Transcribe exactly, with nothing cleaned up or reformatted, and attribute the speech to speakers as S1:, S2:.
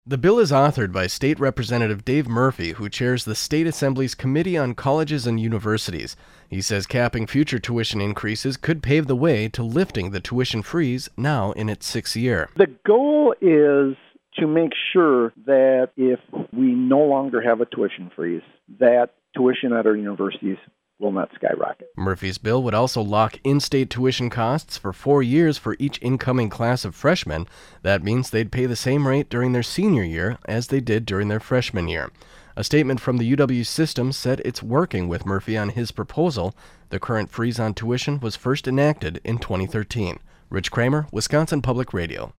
S1: The bill is authored by State Representative Dave Murphy, who chairs the State Assembly's Committee on Colleges and Universities. He says capping future tuition increases could pave the way to lifting the tuition freeze now in its sixth year.
S2: The goal is to make sure that if we no longer have a tuition freeze, that tuition at our universities will not skyrocket.
S1: Murphy's bill would also lock in-state tuition costs for four years for each incoming class of freshmen. That means they'd pay the same rate during their senior year as they did during their freshman year. A statement from the U W system said it's working with Murphy on his proposal. The current freeze on tuition was first enacted in twenty thirteen. Rich Kramer, Wisconsin Public Radio.